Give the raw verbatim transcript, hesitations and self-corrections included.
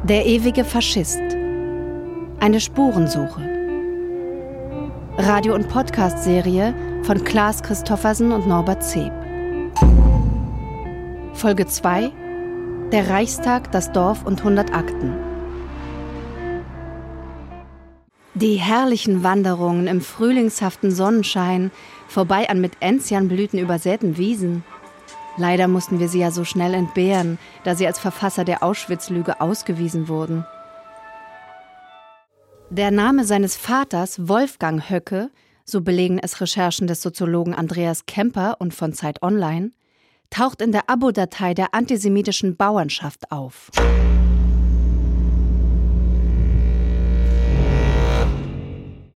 Der ewige Faschist. Eine Spurensuche. Radio- und Podcast-Serie von Klaas Christoffersen und Norbert Zeb. Folge zwei: Der Reichstag, das Dorf und hundert Akten. Die herrlichen Wanderungen im frühlingshaften Sonnenschein, vorbei an mit Enzianblüten übersäten Wiesen. Leider mussten wir sie ja so schnell entbehren, da sie als Verfasser der Auschwitz-Lüge ausgewiesen wurden. Der Name seines Vaters, Wolfgang Höcke, so belegen es Recherchen des Soziologen Andreas Kemper und von Zeit Online, taucht in der Abo-Datei der antisemitischen Bauernschaft auf.